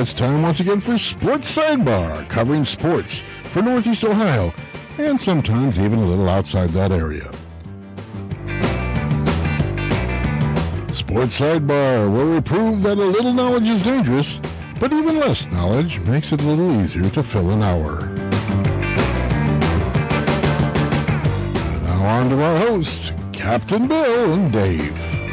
it's time once again for Sports Sidebar, covering sports for Northeast Ohio, and sometimes even a little outside that area. Sports Sidebar, where we prove that a little knowledge is dangerous, but even less knowledge makes it a little easier to fill an hour. And now on to our hosts, Captain Bill and Dave.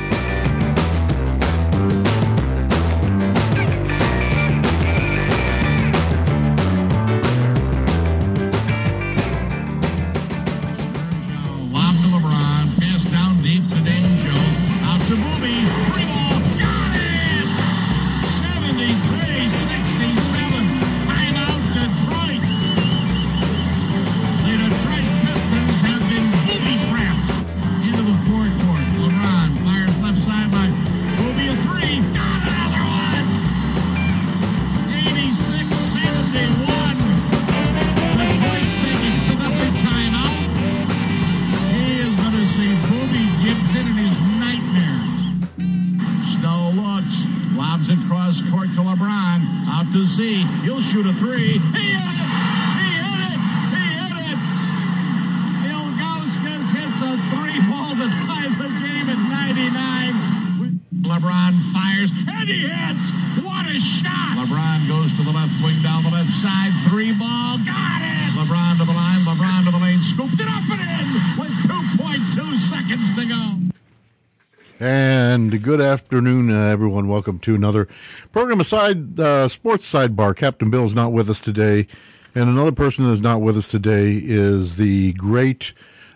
Good afternoon, everyone. Welcome to another program aside, Sports Sidebar. Captain Bill is not with us today, and another person that is not with us today is the great,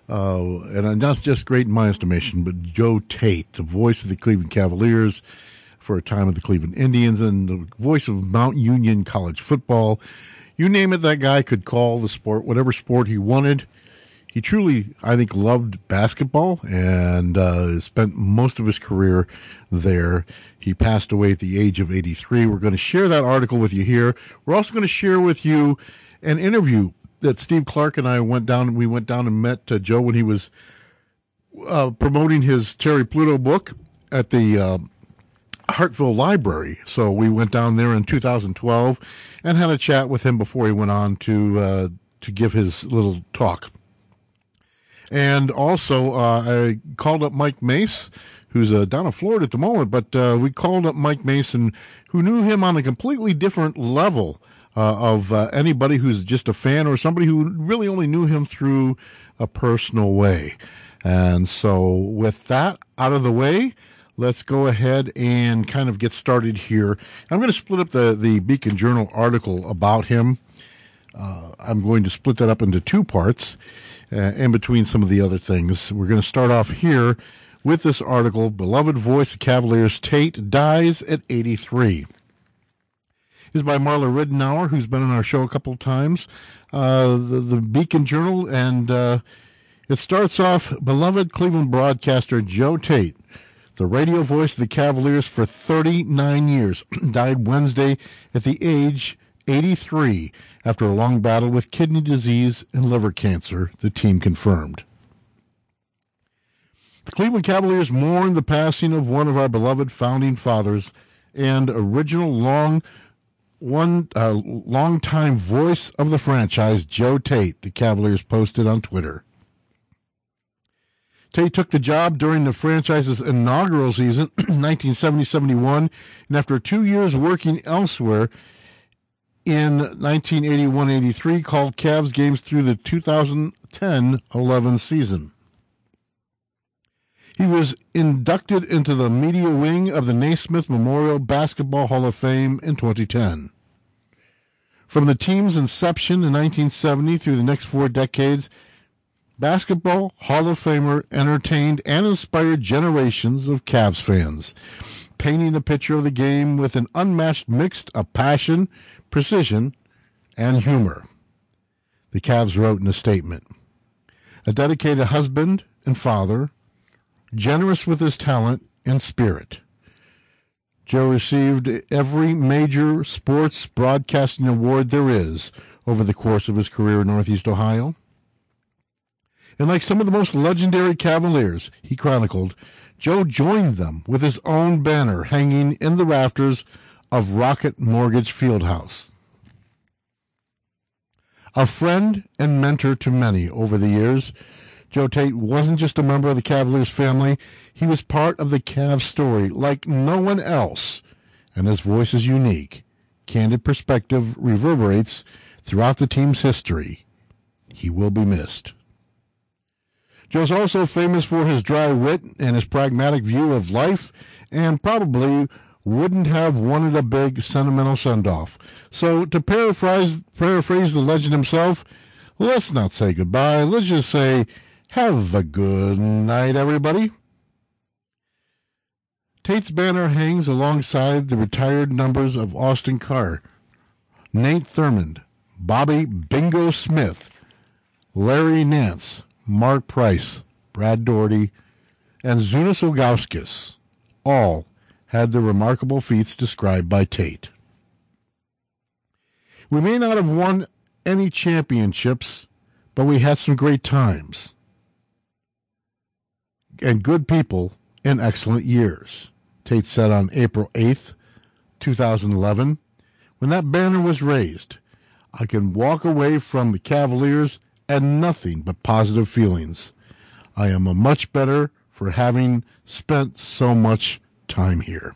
and not just great in my estimation, but Joe Tait, the voice of the Cleveland Cavaliers for a time of the Cleveland Indians, and the voice of Mount Union College football. You name it, that guy could call the sport, whatever sport he wanted. He truly, I think, loved basketball and spent most of his career there. He passed away at the age of 83. We're going to share that article with you here. We're also going to share with you an interview that Steve Clark and I went down. We went down and met Joe when he was promoting his Terry Pluto book at the Hartville Library. So we went down there in 2012 and had a chat with him before he went on to give his little talk. And also, I called up Mike Mace, who's down in Florida at the moment, but we called up Mike Mason, who knew him on a completely different level of anybody who's just a fan or somebody who really only knew him through a personal way. And so with that out of the way, let's go ahead and kind of get started here. I'm going to split up the Beacon Journal article about him. I'm going to split that up into two parts. In between some of the other things. We're going to start off here with this article, Beloved Voice of Cavaliers, Tait dies at 83. It's by Marla Ridenour, who's been on our show a couple of times, the Beacon Journal, and it starts off, Beloved Cleveland broadcaster Joe Tait, the radio voice of the Cavaliers for 39 years, died Wednesday at the age 83 after a long battle with kidney disease and liver cancer, the team confirmed. The Cleveland Cavaliers mourn the passing of one of our beloved founding fathers and original long-time voice of the franchise, Joe Tait, the Cavaliers posted on Twitter. Tait took the job during the franchise's inaugural season, 1970-71, and after 2 years working elsewhere, in 1981-83, called Cavs games through the 2010-11 season. He was inducted into the media wing of the Naismith Memorial Basketball Hall of Fame in 2010. From the team's inception in 1970 through the next 4 decades, Basketball Hall of Famer entertained and inspired generations of Cavs fans, painting a picture of the game with an unmatched mix of passion, precision, and humor. The Cavs wrote in a statement, a dedicated husband and father, generous with his talent and spirit. Joe received every major sports broadcasting award there is over the course of his career in Northeast Ohio. And like some of the most legendary Cavaliers, he chronicled, Joe joined them with his own banner hanging in the rafters of Rocket Mortgage Fieldhouse. A friend and mentor to many over the years, Joe Tait wasn't just a member of the Cavaliers family. He was part of the Cavs story like no one else, and his voice is unique. Candid perspective reverberates throughout the team's history. He will be missed. Joe's also famous for his dry wit and his pragmatic view of life, and probably wouldn't have wanted a big sentimental send-off. So to paraphrase the legend himself, let's not say goodbye. Let's just say, have a good night, everybody. Tait's banner hangs alongside the retired numbers of Austin Carr, Nate Thurmond, Bobby Bingo Smith, Larry Nance, Mark Price, Brad Daugherty, and Zunas Ilgauskas. All had their remarkable feats described by Tait. We may not have won any championships, but we had some great times and good people in excellent years, Tait said on April 8th, 2011, when that banner was raised. I can walk away from the Cavaliers and nothing but positive feelings. I am a much better for having spent so much time here.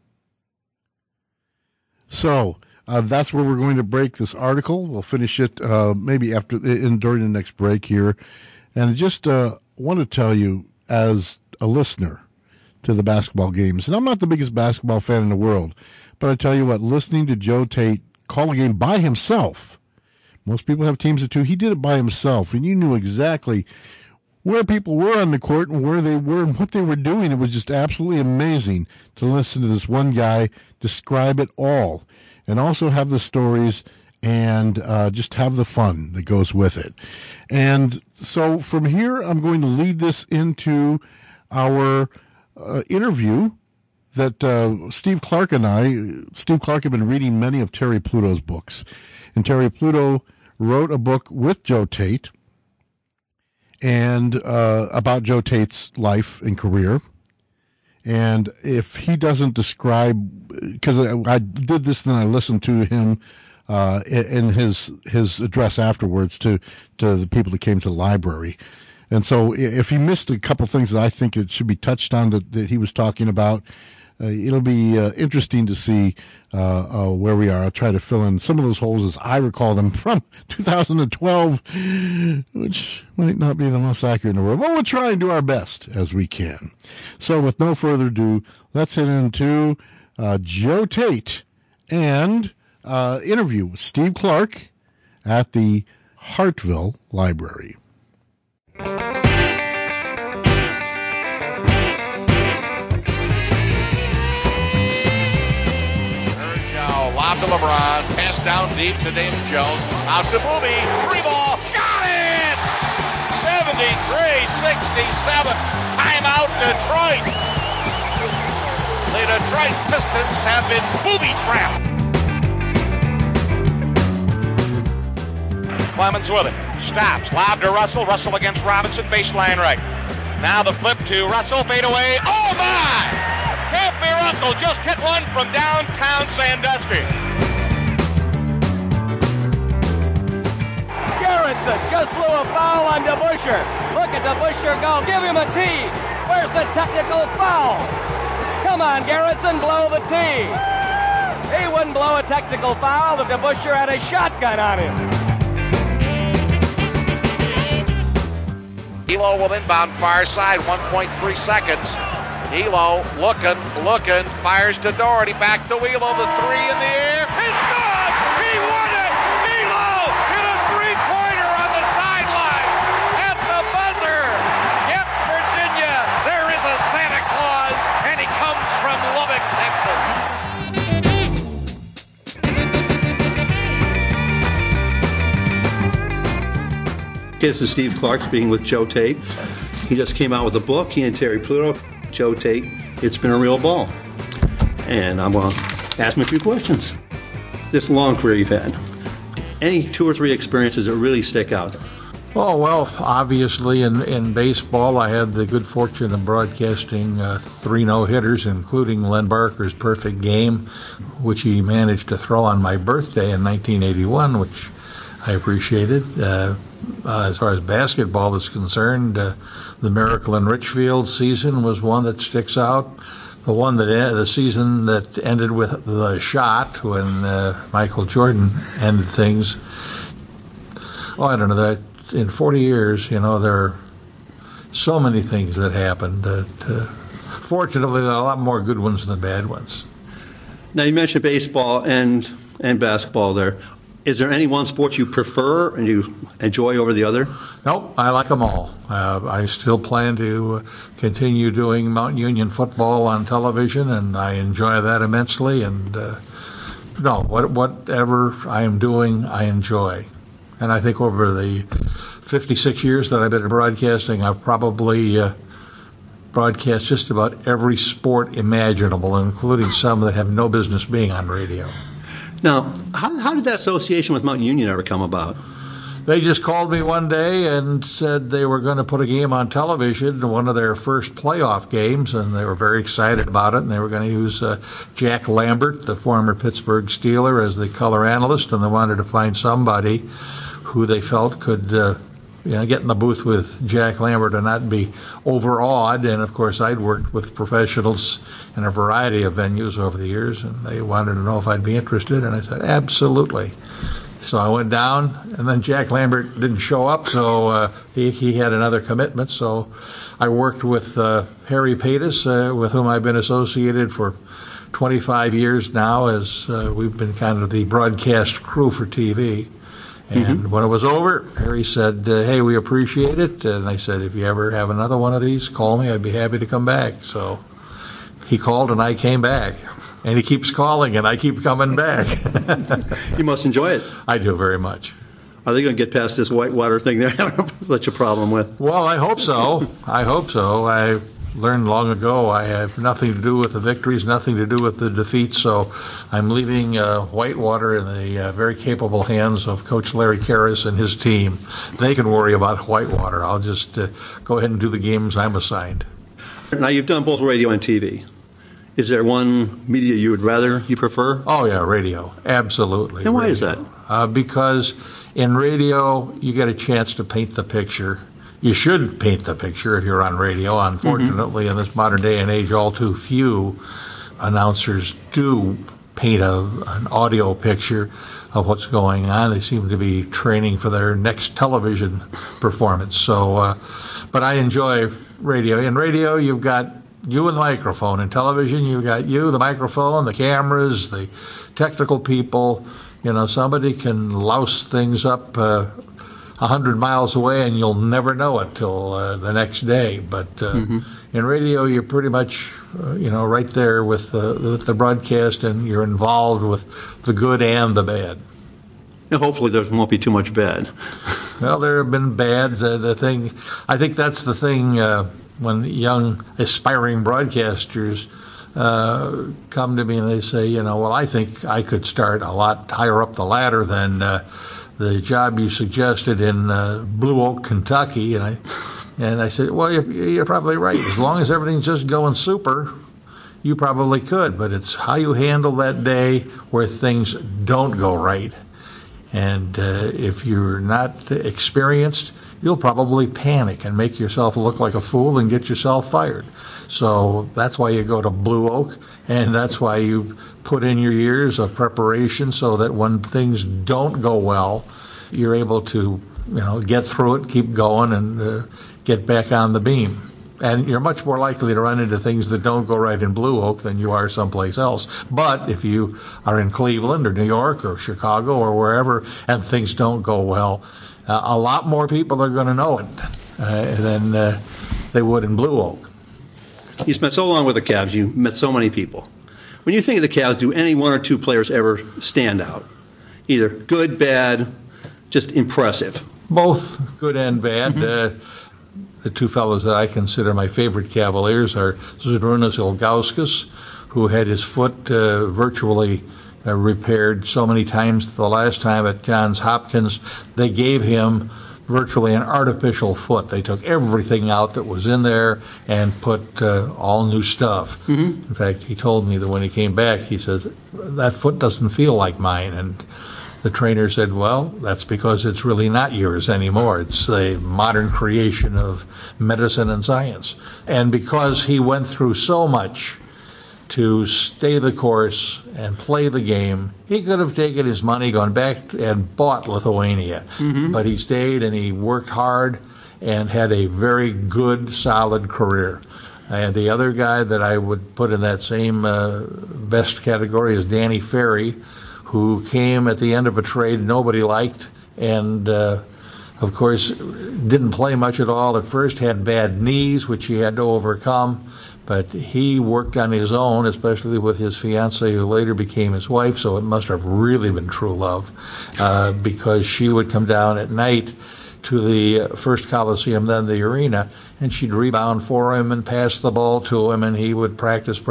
So that's where we're going to break this article. We'll finish it maybe during the next break here. And just want to tell you, as a listener to the basketball games, and I'm not the biggest basketball fan in the world, but I tell you what, listening to Joe Tait call a game by himself, most people have teams of two, he did it by himself, and you knew exactly where people were on the court and where they were and what they were doing. It was just absolutely amazing to listen to this one guy describe it all and also have the stories and just have the fun that goes with it. And so from here, I'm going to lead this into our interview that Steve Clark had been reading many of Terry Pluto's books. And Terry Pluto wrote a book with Joe Tait and about Joe Tait's life and career. And if he doesn't describe, because I did this, then I listened to him in his address afterwards to the people that came to the library. And so if he missed a couple things that I think it should be touched on that he was talking about, it'll be interesting to see where we are. I'll try to fill in some of those holes as I recall them from 2012, which might not be the most accurate in the world, but we'll try and do our best as we can. So with no further ado, let's head into Joe Tait and interview with Steve Clark at the Hartville Library. Lob to LeBron, pass down deep to David Jones, out to Booby, three ball, got it! 73-67, timeout Detroit. The Detroit Pistons have been booby-trapped. Clemens with it, stops, lob to Russell, Russell against Robinson, baseline right. Now the flip to Russell, fade away, oh my! Can't be Russell, just hit one from downtown Sandusky. Gerritsen just blew a foul on DeBusschere. Look at DeBusschere go, give him a tee. Where's the technical foul? Come on, Gerritsen, blow the tee. He wouldn't blow a technical foul if DeBusschere had a shotgun on him. Elo will inbound far side, 1.3 seconds. Elo looking, fires to Daugherty, back to Elo, the three in the air. It's good! He won it! Elo hit a three-pointer on the sideline at the buzzer. Yes, Virginia, there is a Santa Claus, and he comes from Lubbock, Texas. This is Steve Clark speaking with Joe Tait. He just came out with a book, he and Terry Pluto. Joe Tait, it's been a real ball. And I'm going to ask him a few questions. This long career you've had, any two or three experiences that really stick out? Oh, well, obviously in baseball, I had the good fortune of broadcasting 3 no-hitters, including Len Barker's perfect game, which he managed to throw on my birthday in 1981, which I appreciated. As far as basketball is concerned, the Miracle in Richfield season was one that sticks out. The season that ended with the shot when Michael Jordan ended things. Oh, I don't know, that in 40 years, there are so many things that happened that fortunately there are a lot more good ones than bad ones. Now, you mentioned baseball and basketball there. Is there any one sport you prefer and you enjoy over the other? Nope, I like them all. I still plan to continue doing Mount Union football on television, and I enjoy that immensely. And whatever I am doing, I enjoy. And I think over the 56 years that I've been broadcasting, I've probably broadcast just about every sport imaginable, including some that have no business being on radio. Now, how did that association with Mount Union ever come about? They just called me one day and said they were going to put a game on television, one of their first playoff games, and they were very excited about it, and they were going to use Jack Lambert, the former Pittsburgh Steeler, as the color analyst, and they wanted to find somebody who they felt could get in the booth with Jack Lambert and not be overawed. And, of course, I'd worked with professionals in a variety of venues over the years, and they wanted to know if I'd be interested, and I said, absolutely. So I went down, and then Jack Lambert didn't show up, so he had another commitment. So I worked with Harry Paytas, with whom I've been associated for 25 years now, as we've been kind of the broadcast crew for TV. And when it was over, Harry said, hey, we appreciate it. And I said, if you ever have another one of these, call me. I'd be happy to come back. So he called, and I came back. And he keeps calling, and I keep coming back. You must enjoy it. I do very much. Are they going to get past this whitewater thing they're having such a problem with? Well, I hope so. I learned long ago I have nothing to do with the victories, nothing to do with the defeats, so I'm leaving Whitewater in the very capable hands of Coach Larry Karras and his team. They can worry about Whitewater. I'll just go ahead and do the games I'm assigned. Now, you've done both radio and TV. Is there one media you prefer? Oh, yeah, radio. Absolutely. And why is that? Because in radio, you get a chance to paint the picture. You should paint the picture if you're on radio. Unfortunately, in this modern day and age, all too few announcers do paint an audio picture of what's going on. They seem to be training for their next television performance. So, but I enjoy radio. In radio, you've got you and the microphone. In television, you've got you, the microphone, the cameras, the technical people. Somebody can louse things up 100 miles away, and you'll never know it till the next day. But in radio, you're pretty much, right there with the broadcast, and you're involved with the good and the bad. And hopefully there won't be too much bad. Well, there have been bads. I think that's the thing when young aspiring broadcasters come to me and they say, well, I think I could start a lot higher up the ladder than the job you suggested in Blue Oak, Kentucky. And I said, well, you're probably right. As long as everything's just going super, you probably could. But it's how you handle that day where things don't go right. And if you're not experienced, you'll probably panic and make yourself look like a fool and get yourself fired. So that's why you go to Blue Oak, and that's why you put in your years of preparation so that when things don't go well, you're able to, get through it, keep going, and get back on the beam. And you're much more likely to run into things that don't go right in Blue Oak than you are someplace else. But if you are in Cleveland or New York or Chicago or wherever and things don't go well, a lot more people are going to know it than they would in Blue Oak. You spent so long with the Cavs. You met so many people. When you think of the Cavs, do any one or two players ever stand out? Either good, bad, just impressive? Both good and bad. The two fellows that I consider my favorite Cavaliers are Zydrunas Ilgauskas, who had his foot virtually repaired so many times the last time at Johns Hopkins. They gave him virtually an artificial foot. They took everything out that was in there and put all new stuff. In fact, he told me that when he came back, he says, that foot doesn't feel like mine. And the trainer said, well, that's because it's really not yours anymore. It's a modern creation of medicine and science. And because he went through so much to stay the course and play the game, he could have taken his money, gone back and bought Lithuania. But he stayed and he worked hard and had a very good, solid career. And the other guy that I would put in that same best category is Danny Ferry, who came at the end of a trade nobody liked and of course didn't play much at all at first, had bad knees which he had to overcome. But he worked on his own, especially with his fiancée, who later became his wife, so it must have really been true love, because she would come down at night to the first Coliseum, then the arena, and she'd rebound for him and pass the ball to him, and he would practice.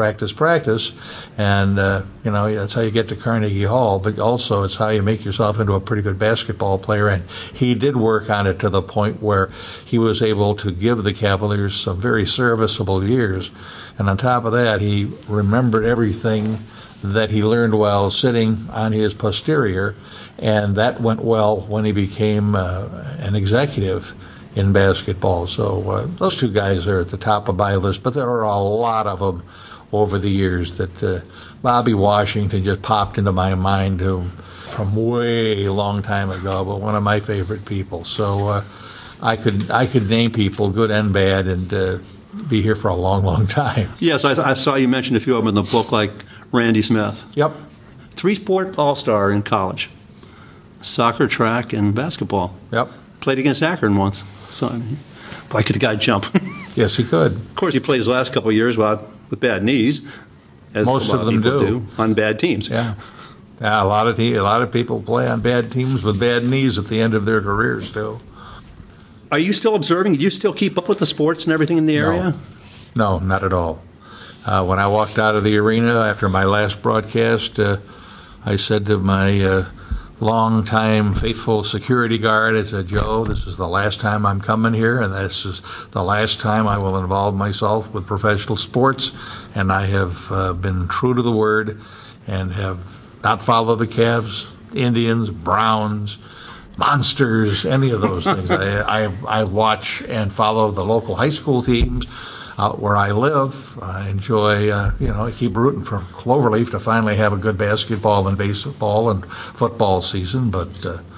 And, that's how you get to Carnegie Hall, but also it's how you make yourself into a pretty good basketball player. And he did work on it to the point where he was able to give the Cavaliers some very serviceable years. And on top of that, he remembered everything that he learned while sitting on his posterior, and that went well when he became an executive in basketball. So those two guys are at the top of my list, but there are a lot of them over the years that Bobby Washington just popped into my mind from way long time ago, but one of my favorite people. So I could name people, good and bad, and be here for a long, long time. Yes, I saw you mention a few of them in the book, like Randy Smith. Yep. 3-sport all-star in college. Soccer, track, and basketball. Yep. Played against Akron once. So, boy, could the guy jump. Yes, he could. Of course, he played his last couple of years with bad knees, as most of them do on bad teams. Yeah, a lot of people play on bad teams with bad knees at the end of their careers too. Are you still observing? Do you still keep up with the sports and everything in the area? No, not at all. When I walked out of the arena after my last broadcast, I said to my long-time faithful security guard, I said, Joe, this is the last time I'm coming here, and this is the last time I will involve myself with professional sports, and I have been true to the word and have not followed the Cavs, Indians, Browns, Monsters, any of those things. I watch and follow the local high school teams out where I live. I enjoy, I keep rooting for Cloverleaf to finally have a good basketball and baseball and football season. But,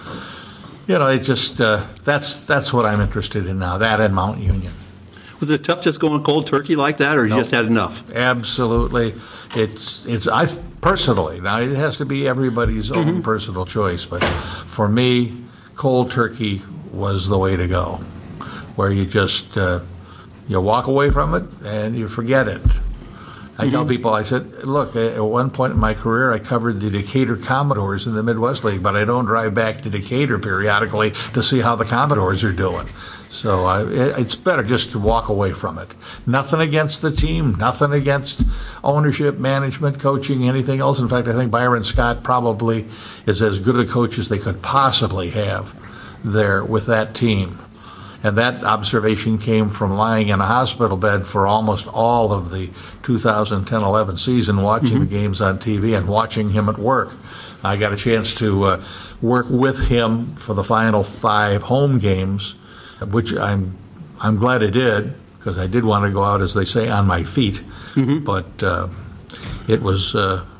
it just, that's what I'm interested in now, that and Mount Union. Was it tough just going cold turkey like that, or you just had enough? Absolutely. I personally, now it has to be everybody's own personal choice, but for me, cold turkey was the way to go, where you just, you walk away from it and you forget it. I tell people, I said, look, at one point in my career, I covered the Decatur Commodores in the Midwest League, but I don't drive back to Decatur periodically to see how the Commodores are doing. So it's better just to walk away from it. Nothing against the team, nothing against ownership, management, coaching, anything else. In fact, I think Byron Scott probably is as good a coach as they could possibly have there with that team. And that observation came from lying in a hospital bed for almost all of the 2010-11 season, watching the games on TV and watching him at work. I got a chance to work with him for the final 5 home games, which I'm glad I did, because I did want to go out, as they say, on my feet. But it was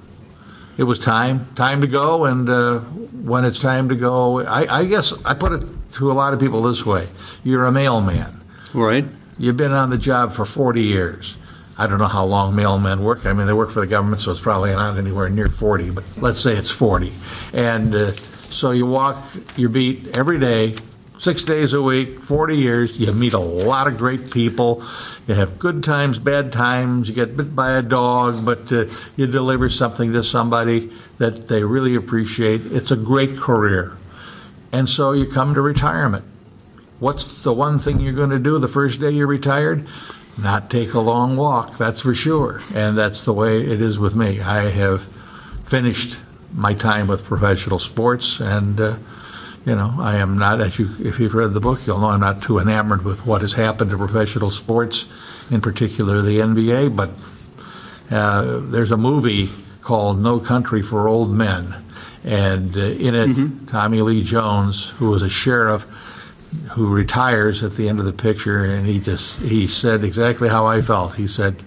time to go, and when it's time to go, I guess I put it to a lot of people this way: you're a mailman, right? You've been on the job for 40 years. I don't know how long mailmen work. I mean, they work for the government, so it's probably not anywhere near 40, but let's say it's 40. And so you walk your beat every day, 6 days a week, 40 years. You meet a lot of great people. You have good times, bad times. You get bit by a dog, but you deliver something to somebody that they really appreciate. It's a great career. And so you come to retirement. What's the one thing you're going to do the first day you're retired? Not take a long walk, that's for sure. And that's the way it is with me. I have finished my time with professional sports, and I am not, if you've read the book, you'll know I'm not too enamored with what has happened to professional sports, in particular the NBA, but there's a movie called No Country for Old Men, and in it, Tommy Lee Jones, who was a sheriff who retires at the end of the picture, and he said exactly how I felt. He said,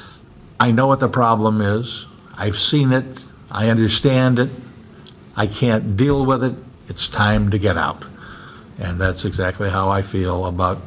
I know what the problem is. I've seen it. I understand it. I can't deal with it. It's time to get out. And that's exactly how I feel about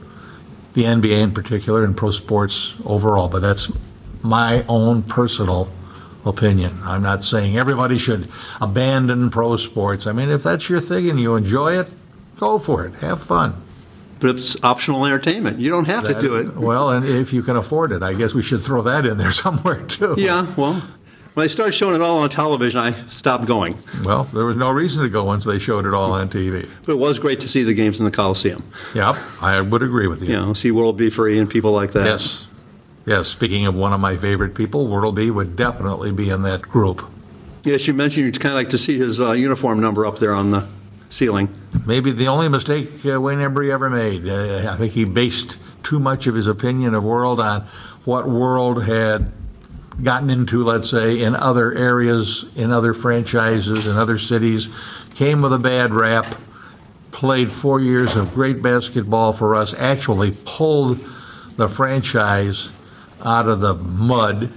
the NBA in particular and pro sports overall. But that's my own personal opinion. I'm not saying everybody should abandon pro sports. I mean, if that's your thing and you enjoy it, go for it. Have fun. But it's optional entertainment. You don't have to do it. Well, and if you can afford it, I guess we should throw that in there somewhere, too. Yeah, well, when they started showing it all on television, I stopped going. Well, there was no reason to go once they showed it all on TV. But it was great to see the games in the Coliseum. Yep, I would agree with you. See World B. Free and people like that. Yes. Yes, speaking of one of my favorite people, World B would definitely be in that group. Yes, you mentioned you'd kind of like to see his uniform number up there on the ceiling. Maybe the only mistake Wayne Embry ever made. I think he based too much of his opinion of World on what World had gotten into, let's say, in other areas, in other franchises, in other cities, came with a bad rap, played 4 years of great basketball for us, actually pulled the franchise out of the mud,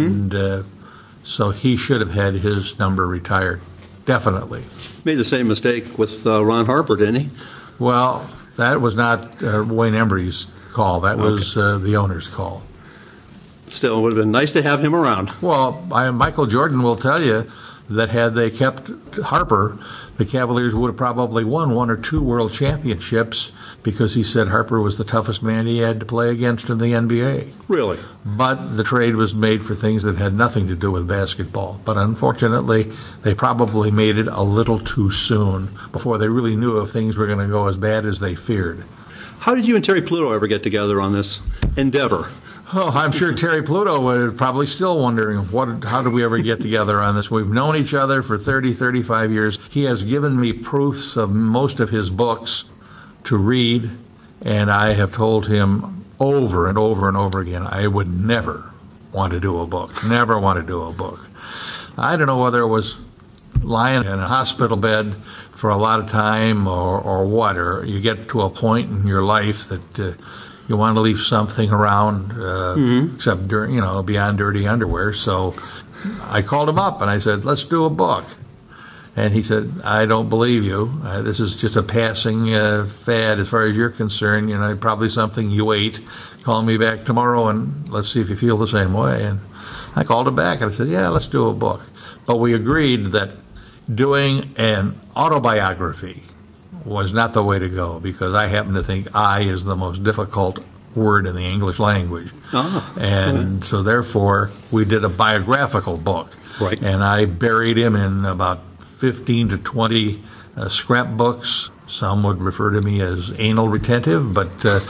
and so he should have had his number retired. Definitely. Made the same mistake with Ron Harper, didn't he? Well, that was not Wayne Embry's call. That was the owner's call. Still, it would have been nice to have him around. Well, Michael Jordan will tell you that had they kept Harper, the Cavaliers would have probably won 1 or 2 world championships, because he said Harper was the toughest man he had to play against in the NBA. Really? But the trade was made for things that had nothing to do with basketball. But unfortunately, they probably made it a little too soon before they really knew if things were going to go as bad as they feared. How did you and Terry Pluto ever get together on this endeavor? Oh, I'm sure Terry Pluto was probably still wondering, how did we ever get together on this? We've known each other for 30, 35 years. He has given me proofs of most of his books to read, and I have told him over and over and over again, I would never want to do a book. Never want to do a book. I don't know whether it was lying in a hospital bed for a lot of time or what, or you get to a point in your life that you want to leave something around, except beyond dirty underwear. So I called him up and I said, let's do a book. And he said, I don't believe you. This is just a passing fad as far as you're concerned. Probably something you ate. Call me back tomorrow and let's see if you feel the same way. And I called him back and I said, yeah, let's do a book. But we agreed that doing an autobiography was not the way to go, because I happen to think I is the most difficult word in the English language. So therefore, we did a biographical book. Right. And I buried him in about 15 to 20 scrapbooks. Some would refer to me as anal retentive, but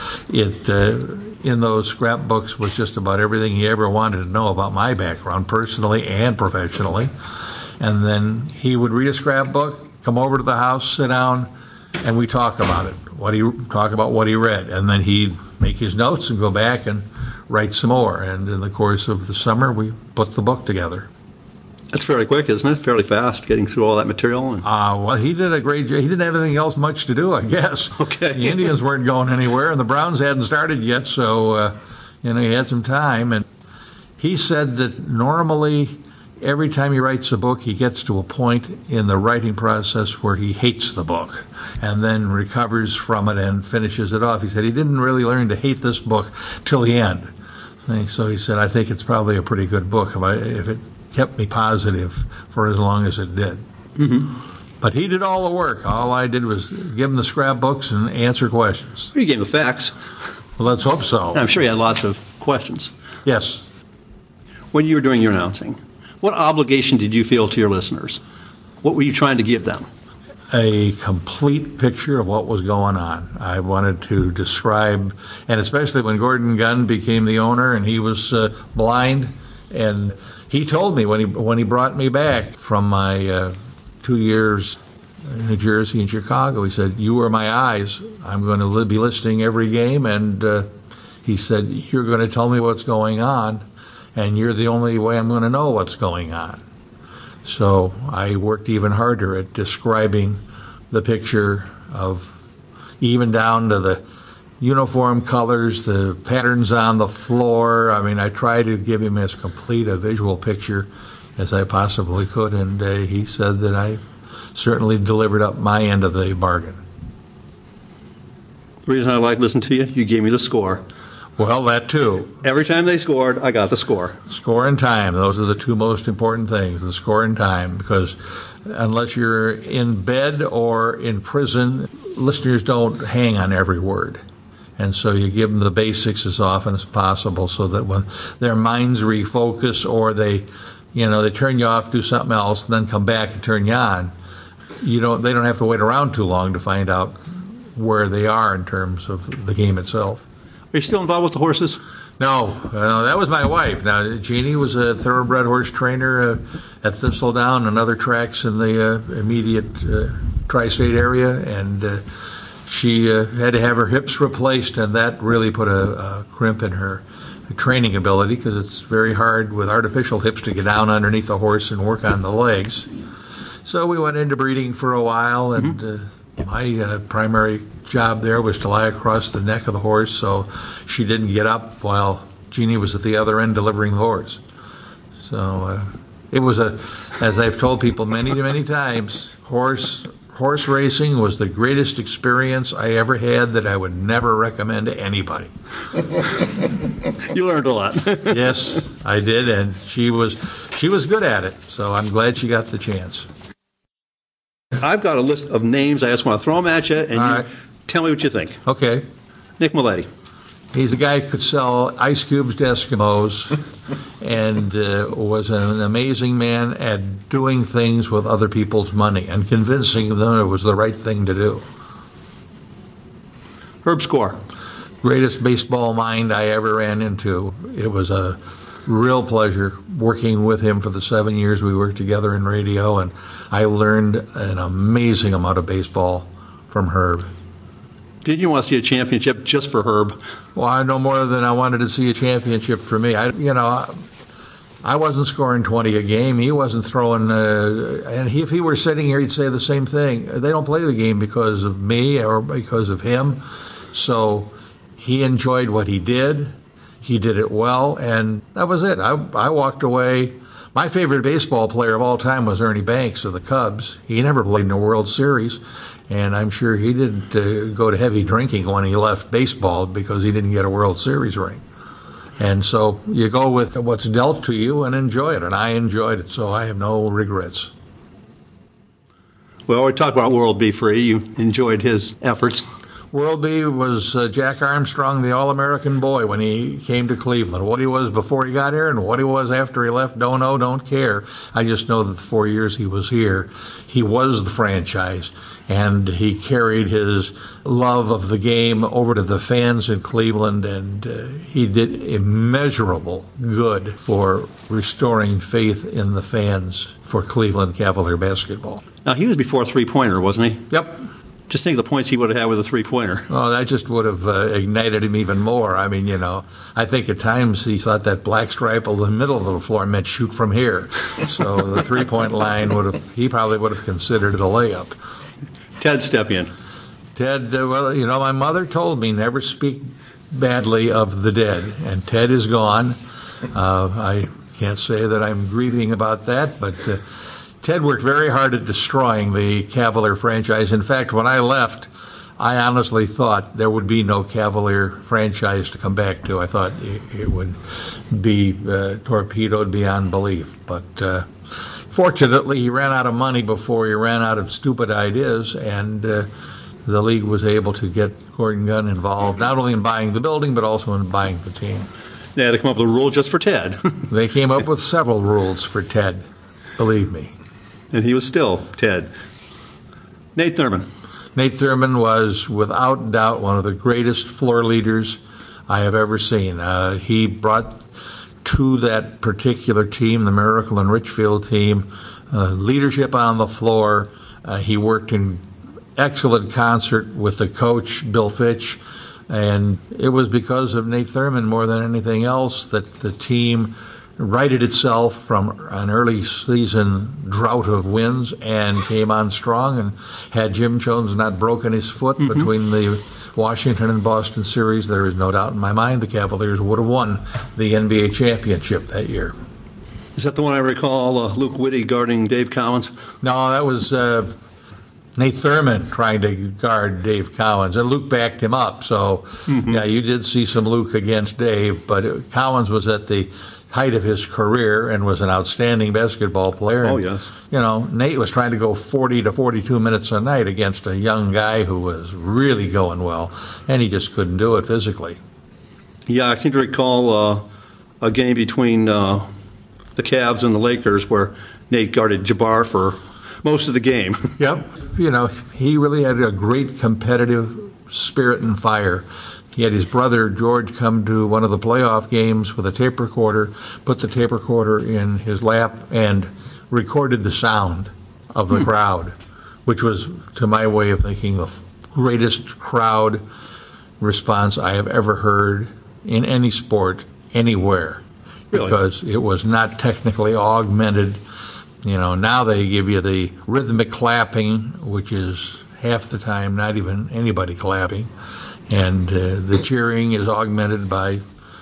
in those scrapbooks was just about everything he ever wanted to know about my background, personally and professionally. And then he would read a scrapbook, come over to the house, sit down, and we talk about it. Talk about what he read, and then he'd make his notes and go back and write some more. And in the course of the summer, we put the book together. That's fairly quick, isn't it? Fairly fast, getting through all that material. Well, he did a great job. He didn't have anything else much to do, I guess. Okay. The Indians weren't going anywhere, and the Browns hadn't started yet, so he had some time. And he said that normally, every time he writes a book, he gets to a point in the writing process where he hates the book and then recovers from it and finishes it off. He said he didn't really learn to hate this book till the end. And so he said, I think it's probably a pretty good book if it kept me positive for as long as it did. But he did all the work. All I did was give him the scrapbooks and answer questions. You gave the facts. Well, let's hope so. I'm sure you had lots of questions. Yes. When you were doing your announcing, what obligation did you feel to your listeners? What were you trying to give them? A complete picture of what was going on. I wanted to describe, and especially when Gordon Gunn became the owner and he was blind, and he told me when he brought me back from my 2 years New Jersey and Chicago. He said, "You were my eyes. I'm going to be listening every game." And he said, "You're going to tell me what's going on, and you're the only way I'm going to know what's going on." So I worked even harder at describing the picture of, even down to the uniform colors, the patterns on the floor. I mean, I tried to give him as complete a visual picture as I possibly could, and he said that I certainly delivered up my end of the bargain. The reason I like listening to you, you gave me the score. Well, that too. Every time they scored, I got the score. Score and time. Those are the two most important things, the score and time, because unless you're in bed or in prison, listeners don't hang on every word. And so you give them the basics as often as possible so that when their minds refocus or they turn you off, do something else, and then come back and turn you on, they don't have to wait around too long to find out where they are in terms of the game itself. Are you still involved with the horses? No, that was my wife. Now, Jeannie was a thoroughbred horse trainer at Thistledown and other tracks in the immediate tri-state area, and she had to have her hips replaced, and that really put a crimp in her training ability, because it's very hard with artificial hips to get down underneath the horse and work on the legs. So we went into breeding for a while, and my primary job there was to lie across the neck of the horse so she didn't get up while Jeannie was at the other end delivering the horse. So it was as I've told people many, many times, horse racing was the greatest experience I ever had that I would never recommend to anybody. You learned a lot. Yes, I did, and she was good at it, so I'm glad she got the chance. I've got a list of names. I just want to throw them at you, and right. Tell me what you think. Okay. Nick Maletti. He's a guy who could sell ice cubes to Eskimos and was an amazing man at doing things with other people's money and convincing them it was the right thing to do. Herb Score. Greatest baseball mind I ever ran into. It was a real pleasure working with him for the 7 years we worked together in radio, and I learned an amazing amount of baseball from Herb. Did you want to see a championship just for Herb? Well, I know more than I wanted to see a championship for me. I wasn't scoring 20 a game. He wasn't throwing, and if he were sitting here, he'd say the same thing. They don't play the game because of me or because of him. So he enjoyed what he did. He did it well, and that was it. I walked away. My favorite baseball player of all time was Ernie Banks of the Cubs. He never played in a World Series, and I'm sure he didn't go to heavy drinking when he left baseball because he didn't get a World Series ring. And so you go with what's dealt to you and enjoy it, and I enjoyed it, so I have no regrets. Well, we talked about World Be Free. You enjoyed his efforts. World B was Jack Armstrong, the All-American boy, when he came to Cleveland. What he was before he got here and what he was after he left, don't know, don't care. I just know that the 4 years he was here, he was the franchise, and he carried his love of the game over to the fans in Cleveland, and he did immeasurable good for restoring faith in the fans for Cleveland Cavalier basketball. Now, he was before three-pointer, wasn't he? Yep. Just think of the points he would have had with a three-pointer. Oh, that just would have ignited him even more. I mean, I think at times he thought that black stripe in the middle of the floor meant shoot from here. So the three-point line he probably would have considered it a layup. Ted Stepien. Ted, my mother told me never speak badly of the dead, and Ted is gone. I can't say that I'm grieving about that, but Ted worked very hard at destroying the Cavalier franchise. In fact, when I left, I honestly thought there would be no Cavalier franchise to come back to. I thought it would be torpedoed beyond belief. But fortunately, he ran out of money before he ran out of stupid ideas, and the league was able to get Gordon Gunn involved, not only in buying the building, but also in buying the team. They had to come up with a rule just for Ted. They came up with several rules for Ted, believe me. And he was still Ted. Nate Thurman. Nate Thurman was, without doubt, one of the greatest floor leaders I have ever seen. He brought to that particular team, the Miracle and Richfield team, leadership on the floor, He worked in excellent concert with the coach, Bill Fitch, and it was because of Nate Thurmond more than anything else that the team righted itself from an early season drought of wins and came on strong. And had Jim Jones not broken his foot between the Washington and Boston series, there is no doubt in my mind the Cavaliers would have won the NBA championship that year. Is that the one I recall, Luke Whitty guarding Dave Cowens? No, that was Nate Thurmond trying to guard Dave Cowens, and Luke backed him up. So, yeah, you did see some Luke against Dave, but Cowens was at the height of his career and was an outstanding basketball player. Oh, and, yes. You know, Nate was trying to go 40 to 42 minutes a night against a young guy who was really going well, and he just couldn't do it physically. Yeah, I seem to recall a game between the Cavs and the Lakers where Nate guarded Jabbar for most of the game. Yep. You know, he really had a great competitive spirit and fire. He had his brother George come to one of the playoff games with a tape recorder, put the tape recorder in his lap, and recorded the sound of the crowd, which was, to my way of thinking, the greatest crowd response I have ever heard in any sport anywhere. Really? Because it was not technically augmented. You know, now they give you the rhythmic clapping, which is half the time not even anybody clapping. And the cheering is augmented by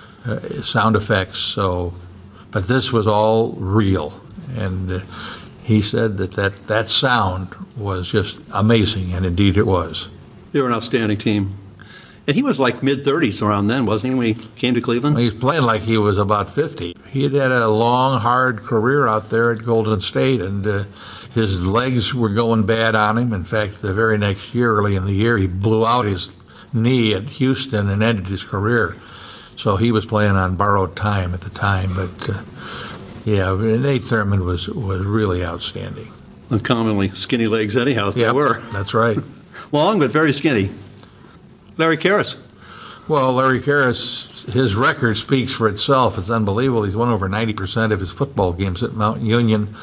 sound effects. So, but this was all real, and he said that sound was just amazing, and indeed it was. They were an outstanding team. And he was like mid-30s around then, wasn't he, when he came to Cleveland? He was playing like he was about 50. He had had a long, hard career out there at Golden State, and his legs were going bad on him. In fact, the very next year, early in the year, he blew out his knee at Houston and ended his career. So he was playing on borrowed time at the time. But, yeah, Nate Thurmond was really outstanding. Uncommonly skinny legs anyhow, they were. That's right. Long, but very skinny. Larry Karras. Well, Larry Karras, his record speaks for itself. It's unbelievable. He's won over 90% of his football games at Mount Union.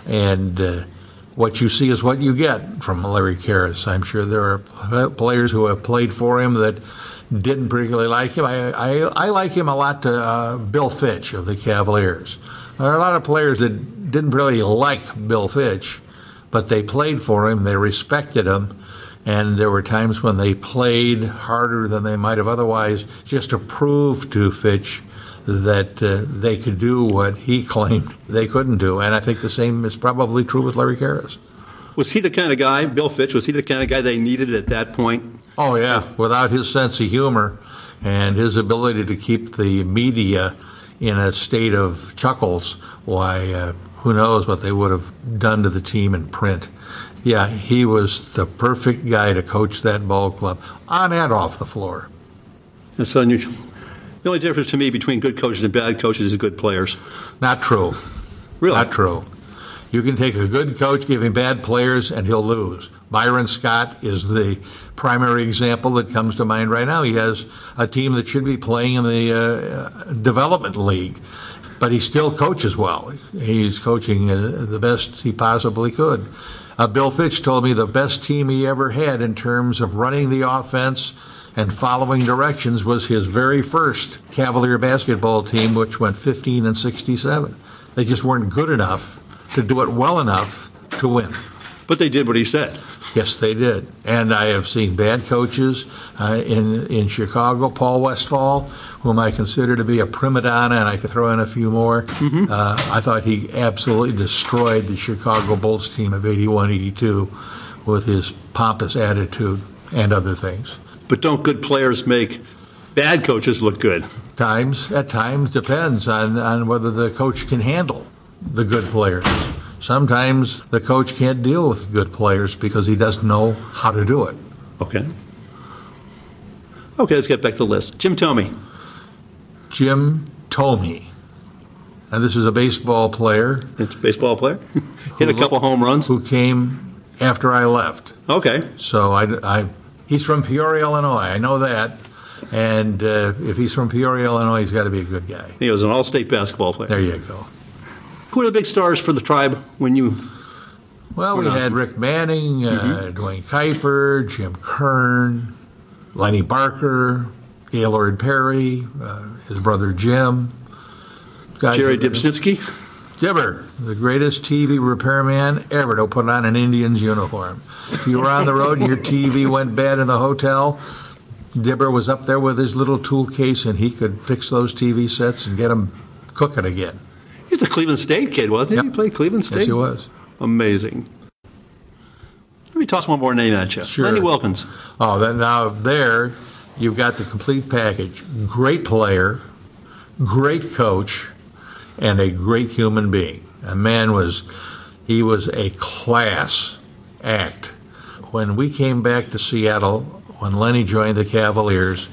And what you see is what you get from Larry Karras. I'm sure there are players who have played for him that didn't particularly like him. I like him a lot to Bill Fitch of the Cavaliers. There are a lot of players that didn't really like Bill Fitch, but they played for him, they respected him, and there were times when they played harder than they might have otherwise just to prove to Fitch that they could do what he claimed they couldn't do. And I think the same is probably true with Larry Karras. Was he the kind of guy, Bill Fitch, was he the kind of guy they needed at that point? Oh, yeah. Without his sense of humor and his ability to keep the media in a state of chuckles, why, who knows what they would have done to the team in print. Yeah, he was the perfect guy to coach that ball club, on and off the floor. That's unusual. The only difference to me between good coaches and bad coaches is good players. Not true. Really? Not true. You can take a good coach, give him bad players, and he'll lose. Byron Scott is the primary example that comes to mind right now. He has a team that should be playing in the development league, but he still coaches well. He's coaching the best he possibly could. Bill Fitch told me the best team he ever had in terms of running the offense and following directions was his very first Cavalier basketball team, which went 15-67. They just weren't good enough to do it well enough to win. But they did what he said. Yes, they did. And I have seen bad coaches in Chicago. Paul Westphal, whom I consider to be a prima donna, and I could throw in a few more. I thought he absolutely destroyed the Chicago Bulls team of 81-82 with his pompous attitude and other things. But don't good players make bad coaches look good? At times, depends on whether the coach can handle the good players. Sometimes the coach can't deal with good players because he doesn't know how to do it. Okay, let's get back to the list. Jim Thome. Jim Thome. And this is a baseball player. It's a baseball player. Hit a couple home runs. Who came after I left. Okay. So he's from Peoria, Illinois. I know that. And if he's from Peoria, Illinois, he's got to be a good guy. He was an all-state basketball player. There you go. Who are the big stars for the Tribe when you Well, we had Rick Manning, Dwayne Kuiper, Jim Kern, Lenny Barker, Gaylord Perry, his brother Jim. Jerry Dipsinski. Dibber, the greatest TV repairman ever to put on an Indians uniform. If you were on the road and your TV went bad in the hotel, Dibber was up there with his little tool case, and he could fix those TV sets and get them cooking again. He was a Cleveland State kid, wasn't he? Yep. He played Cleveland State? Yes, he was. Amazing. Let me toss one more name at you. Sure. Lenny Wilkins. Oh, then now there you've got the complete package. Great player, great coach, and a great human being. He was a class act. When we came back to Seattle, when Lenny joined the Cavaliers,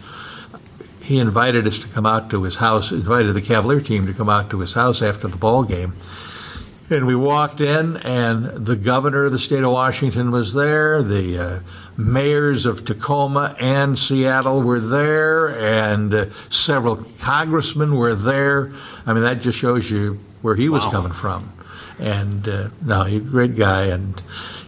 he invited us to come out to his house, invited the Cavalier team to come out to his house after the ball game. And we walked in, and the governor of the state of Washington was there, the mayors of Tacoma and Seattle were there, and several congressmen were there. I mean, that just shows you where he was coming from. And no, he's a great guy. And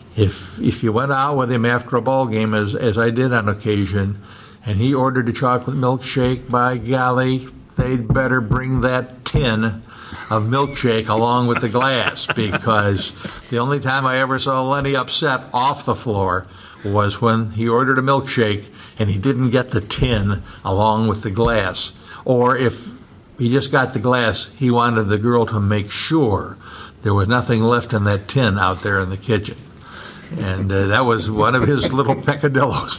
if you went out with him after a ball game, as I did on occasion, and he ordered a chocolate milkshake, by golly, they'd better bring that tin of milkshake along with the glass, because the only time I ever saw Lenny upset off the floor was when he ordered a milkshake and he didn't get the tin along with the glass. Or if he just got the glass, he wanted the girl to make sure there was nothing left in that tin out there in the kitchen. And that was one of his little peccadillos.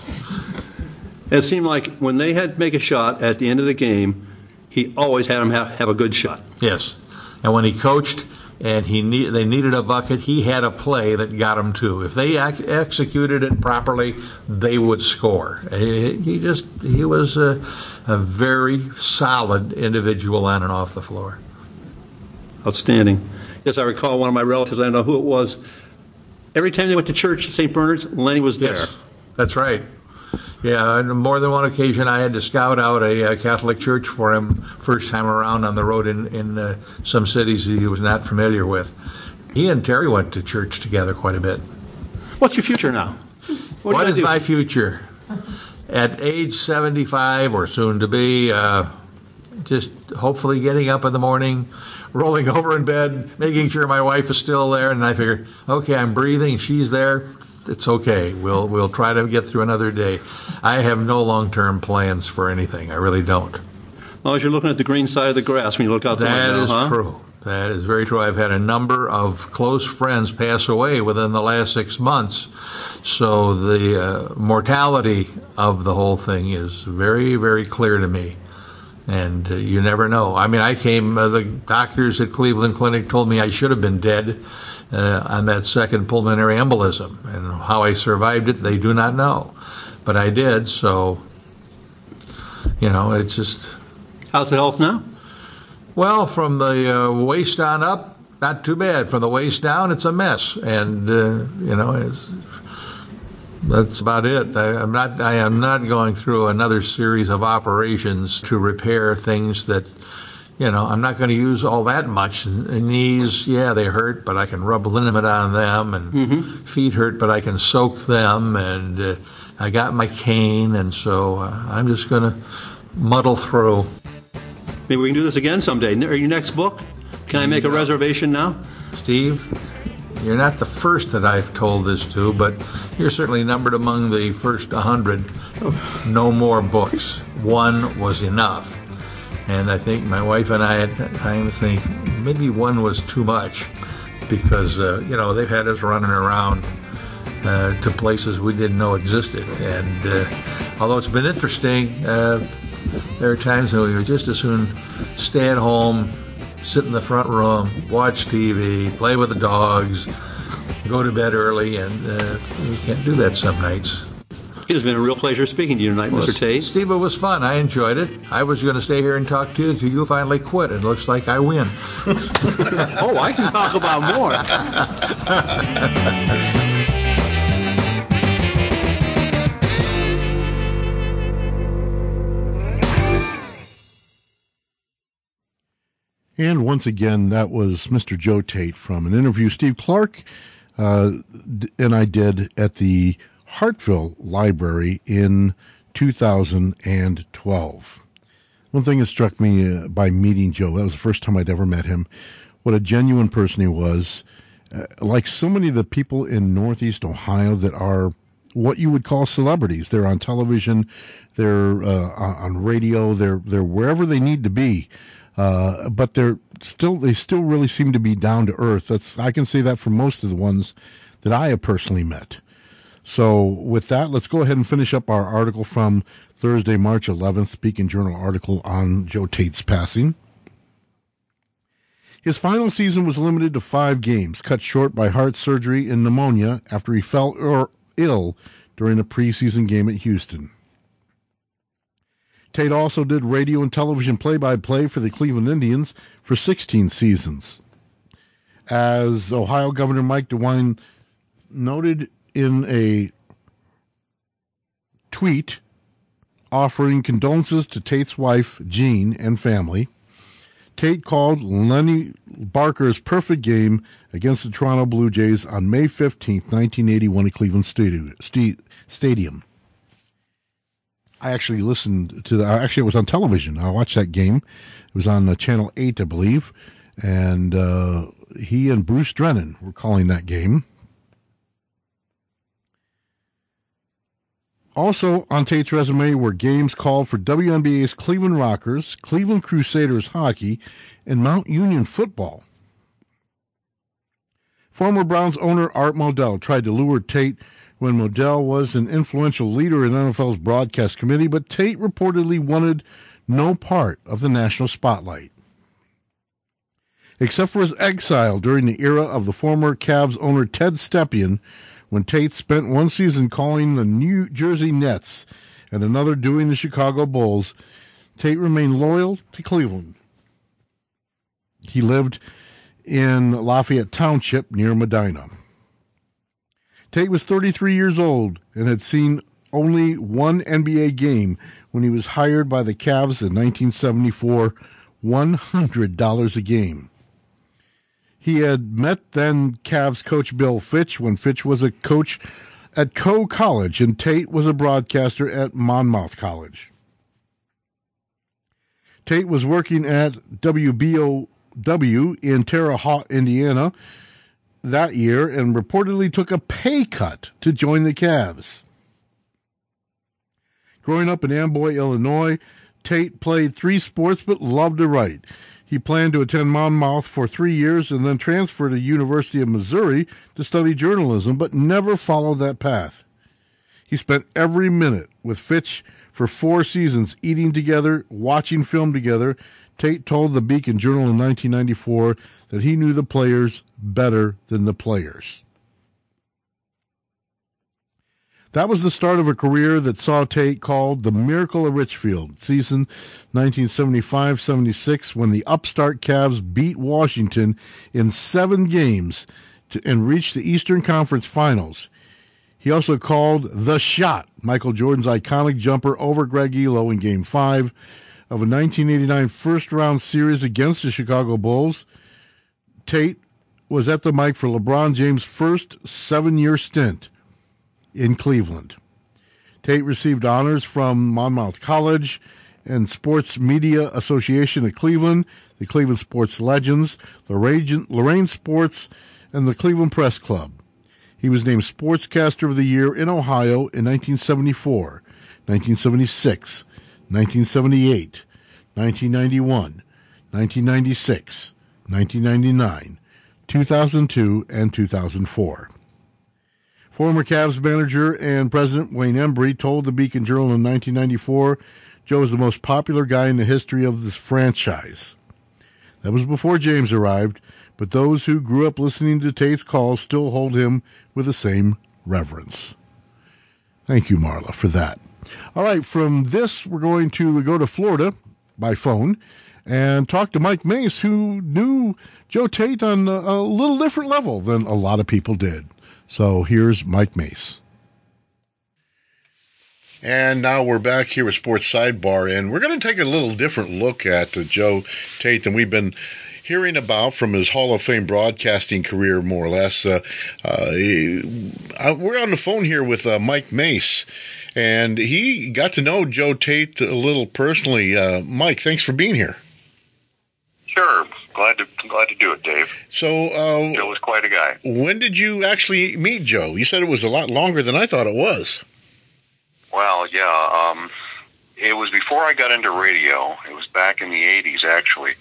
It seemed like when they had to make a shot at the end of the game, he always had them have a good shot. Yes. And when he coached and they needed a bucket, he had a play that got them too. If they executed it properly, they would score. He was a very solid individual on and off the floor. Outstanding. Yes, I recall one of my relatives, I don't know who it was, every time they went to church at St. Bernard's, Lenny was there. Yes, that's right. Yeah, on more than one occasion I had to scout out a Catholic church for him first time around on the road in some cities he was not familiar with. He and Terry went to church together quite a bit. What's your future now? What is my future? At age 75 or soon to be, just hopefully getting up in the morning, rolling over in bed, making sure my wife is still there, and I figure, okay, I'm breathing, she's there. It's okay. We'll try to get through another day. I have no long-term plans for anything. I really don't. As long as you're looking at the green side of the grass when you look out the window. That is true. That is very true. I've had a number of close friends pass away within the last 6 months. So the mortality of the whole thing is very, very clear to me. And you never know. I mean, the doctors at Cleveland Clinic told me I should have been dead on that second pulmonary embolism. And how I survived it, they do not know. But I did, so, it's just... How's the health now? Well, from the waist on up, not too bad. From the waist down, it's a mess. And, that's about it. I am not going through another series of operations to repair things that, I'm not going to use all that much. Knees, they hurt, but I can rub liniment on them. And feet hurt, but I can soak them. And I got my cane, and so I'm just going to muddle through. Maybe we can do this again someday. Your next book? Can I make a reservation now? Steve, you're not the first that I've told this to, but you're certainly numbered among the first 100. No more books. One was enough. And I think my wife and I at times think maybe one was too much because, they've had us running around to places we didn't know existed. And although it's been interesting, there are times when we would just as soon stay at home, sit in the front room, watch TV, play with the dogs, go to bed early, and we can't do that some nights. It has been a real pleasure speaking to you tonight, Mr. Tate. Steve, it was fun. I enjoyed it. I was going to stay here and talk to you until you finally quit. It looks like I win. Oh, I can talk about more. And once again, that was Mr. Joe Tate from an interview. Steve Clark and I did at the Hartville Library in 2012. One thing that struck me by meeting Joe, that was the first time I'd ever met him, what a genuine person he was. Like so many of the people in Northeast Ohio that are what you would call celebrities. They're on television, they're on radio, they're wherever they need to be. But they still really seem to be down to earth. I can say that for most of the ones that I have personally met. So with that, let's go ahead and finish up our article from Thursday, March 11th, Beacon Journal article on Joe Tate's passing. His final season was limited to 5 games, cut short by heart surgery and pneumonia after he fell ill during a preseason game at Houston. Tate also did radio and television play-by-play for the Cleveland Indians for 16 seasons. As Ohio Governor Mike DeWine noted in a tweet offering condolences to Tate's wife, Jean, and family, Tate called Lenny Barker's perfect game against the Toronto Blue Jays on May 15, 1981 at Cleveland Stadium. I actually listened to it was on television. I watched that game. It was on Channel 8, I believe, and he and Bruce Drennan were calling that game. Also on Tate's resume were games called for WNBA's Cleveland Rockers, Cleveland Crusaders hockey, and Mount Union football. Former Browns owner Art Modell tried to lure Tate when Modell was an influential leader in NFL's broadcast committee, but Tate reportedly wanted no part of the national spotlight. Except for his exile during the era of the former Cavs owner Ted Stepien, when Tate spent one season calling the New Jersey Nets and another doing the Chicago Bulls, Tate remained loyal to Cleveland. He lived in Lafayette Township near Medina. Tate was 33 years old and had seen only one NBA game when he was hired by the Cavs in 1974, $100 a game. He had met then Cavs coach Bill Fitch when Fitch was a coach at Coe College and Tate was a broadcaster at Monmouth College. Tate was working at WBOW in Terre Haute, Indiana that year and reportedly took a pay cut to join the Cavs. Growing up in Amboy, Illinois, Tate played 3 sports but loved to write. He planned to attend Monmouth for 3 years and then transfer to University of Missouri to study journalism, but never followed that path. He spent every minute with Fitch for 4 seasons, eating together, watching film together. Tate told the Beacon Journal in 1994 that he knew the players better than the players. That was the start of a career that saw Tate called the Miracle of Richfield, season 1975-76, when the upstart Cavs beat Washington in 7 games and reached the Eastern Conference Finals. He also called The Shot, Michael Jordan's iconic jumper over Greg Elo in Game 5 of a 1989 first-round series against the Chicago Bulls. Tate was at the mic for LeBron James' first 7-year stint in Cleveland. Tate received honors from Monmouth College and Sports Media Association of Cleveland, the Cleveland Sports Legends, Lorraine Sports, and the Cleveland Press Club. He was named Sportscaster of the Year in Ohio in 1974, 1976, 1978, 1991, 1996, 1999, 2002, and 2004. Former Cavs manager and president Wayne Embry told the Beacon Journal in 1994, Joe is the most popular guy in the history of this franchise. That was before James arrived, but those who grew up listening to Tate's calls still hold him with the same reverence. Thank you, Marla, for that. All right, from this, we're going to go to Florida by phone and talk to Mike Mace, who knew Joe Tate on a little different level than a lot of people did. So here's Mike Mace. And now we're back here with Sports Sidebar, and we're going to take a little different look at Joe Tate than we've been hearing about from his Hall of Fame broadcasting career, more or less. We're on the phone here with Mike Mace, and he got to know Joe Tait a little personally. Mike, thanks for being here. Sure. Glad to do it, Dave. So, Joe was quite a guy. When did you actually meet Joe? You said it was a lot longer than I thought it was. Well, yeah. It was before I got into radio. It was back in the 80s, actually.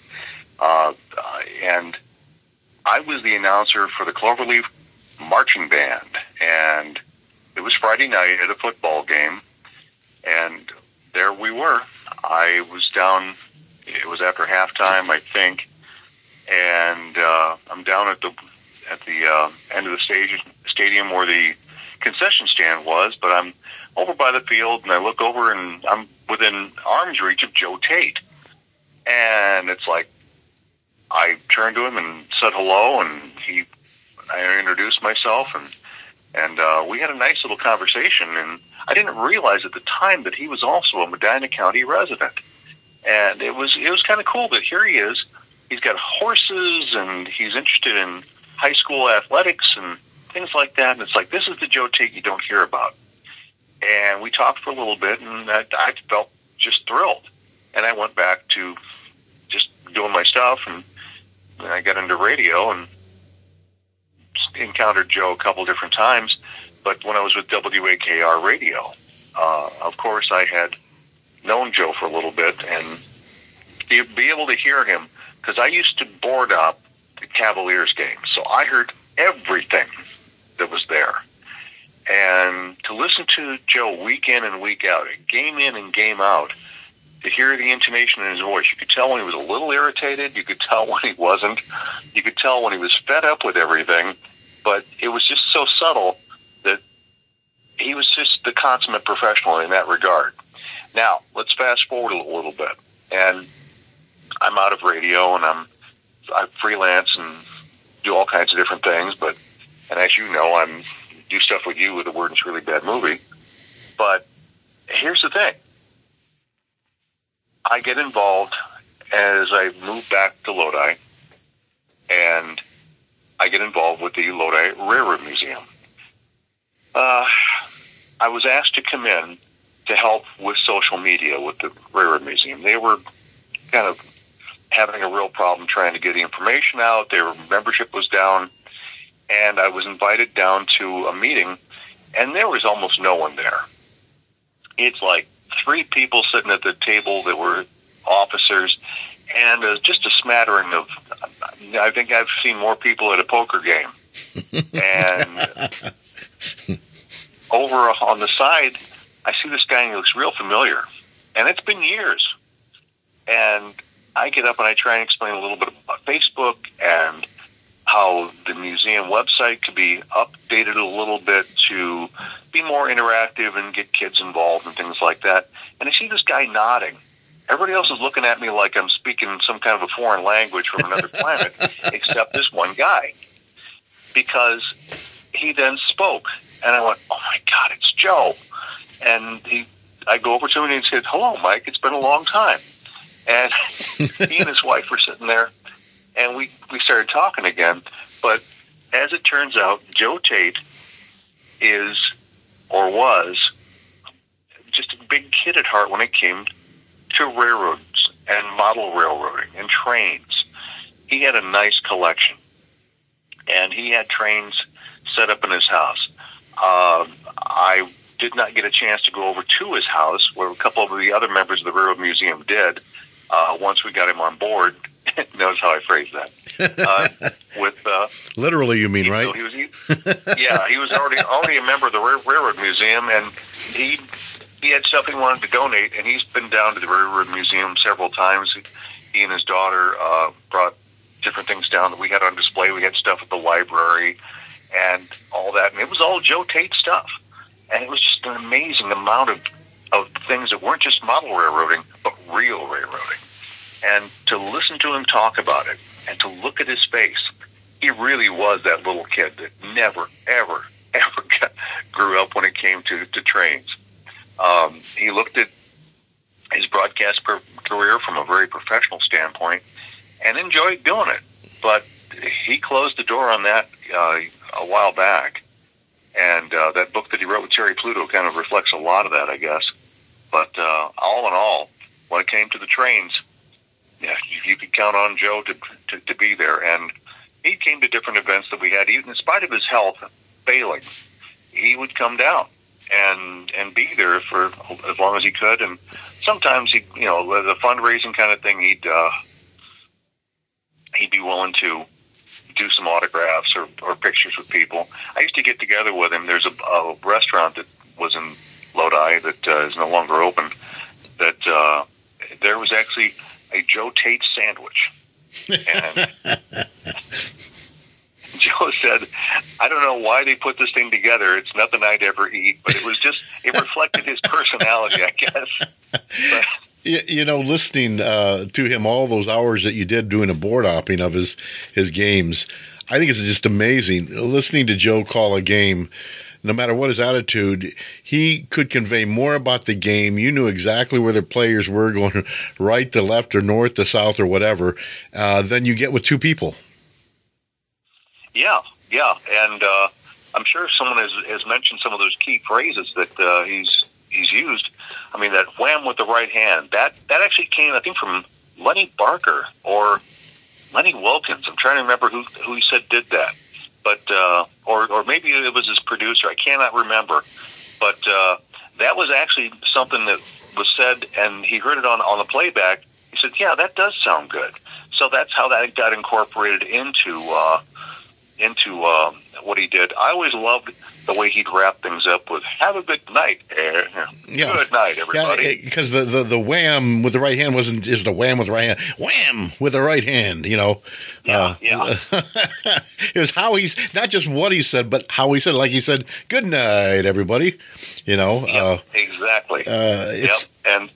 And I was the announcer for the Cloverleaf Marching Band. And it was Friday night at a football game. And there we were. I was down. It was after halftime, I think, and I'm down at the end of the stadium where the concession stand was. But I'm over by the field, and I look over, and I'm within arm's reach of Joe Tait. And it's like I turned to him and said hello, and I introduced myself, and we had a nice little conversation. And I didn't realize at the time that he was also a Medina County resident. And it was kind of cool that here he is. He's got horses, and he's interested in high school athletics and things like that. And it's like, this is the Joe Tait you don't hear about. And we talked for a little bit, and I felt just thrilled. And I went back to just doing my stuff, and I got into radio and encountered Joe a couple different times. But when I was with WAKR Radio, of course, I had known Joe for a little bit, and be able to hear him, because I used to board up the Cavaliers game, so I heard everything that was there. And to listen to Joe week in and week out, game in and game out, to hear the intonation in his voice, you could tell when he was a little irritated, you could tell when he wasn't, you could tell when he was fed up with everything, but it was just so subtle that he was just the consummate professional in that regard. Now, let's fast forward a little bit. And I'm out of radio, and I freelance and do all kinds of different things. And as you know, I do stuff with you with the Word It's Really Bad movie. But here's the thing. I get involved as I move back to Lodi, and I get involved with the Lodi Railroad Museum. I was asked to come in to help with social media with the Railroad Museum. They were kind of having a real problem trying to get the information out. Their membership was down, and I was invited down to a meeting, and there was almost no one there. It's like 3 people sitting at the table that were officers, and just a smattering of, I think I've seen more people at a poker game. And over on the side, I see this guy, and he looks real familiar. And it's been years. And I get up and I try and explain a little bit about Facebook and how the museum website could be updated a little bit to be more interactive and get kids involved and things like that. And I see this guy nodding. Everybody else is looking at me like I'm speaking some kind of a foreign language from another planet, except this one guy. Because he then spoke. And I went, oh, my God, it's Joe. And I go over to him and he said, hello, Mike, it's been a long time. And he and his wife were sitting there, and we started talking again. But as it turns out, Joe Tait is, or was, just a big kid at heart when it came to railroads and model railroading and trains. He had a nice collection, and he had trains set up in his house. I did not get a chance to go over to his house, where a couple of the other members of the Railroad Museum did, once we got him on board. Notice how I phrased that. Literally, you mean, right? He was already a member of the Railroad Museum, and he had stuff he wanted to donate, and he's been down to the Railroad Museum several times. He and his daughter brought different things down that we had on display. We had stuff at the library and all that, and it was all Joe Tait stuff. And it was just an amazing amount of things that weren't just model railroading, but real railroading. And to listen to him talk about it and to look at his face, he really was that little kid that never, ever, ever grew up when it came to trains. He looked at his broadcast career from a very professional standpoint, and enjoyed doing it. But he closed the door on that a while back. And that book that he wrote with Terry Pluto kind of reflects a lot of that, I guess. But all in all, when it came to the trains, yeah, you could count on Joe to be there. And he came to different events that we had. Even in spite of his health failing, he would come down and be there for as long as he could. And sometimes he, the fundraising kind of thing, he'd be willing to do some autographs or pictures with people. I used to get together with him. There's a restaurant that was in Lodi that is no longer open. That there was actually a Joe Tate sandwich, and Joe said, "I don't know why they put this thing together. It's nothing I'd ever eat, but it reflected his personality, I guess." But, listening to him all those hours that you did doing a board hopping of his games, I think it's just amazing. Listening to Joe call a game, no matter what his attitude, he could convey more about the game. You knew exactly where the players were going right to left or north to south or whatever, than you get with two people. Yeah. And I'm sure someone has mentioned some of those key phrases that he's used. I mean, that wham with the right hand, that actually came, I think, from Lenny Barker or Lenny Wilkins. I'm trying to remember who he said did that. But or maybe it was his producer. I cannot remember. But that was actually something that was said, and he heard it on the playback. He said, "Yeah, that does sound good." So that's how that got incorporated into what he did. I always loved the way he'd wrap things up with "Have a good night." Yeah. Good night, everybody. Yeah, because the wham with the right hand wasn't just a wham with the right hand. Wham with the right hand. Yeah. It was how he's not just what he said, but how he said it. Like he said, "Good night, everybody." Yep, exactly. And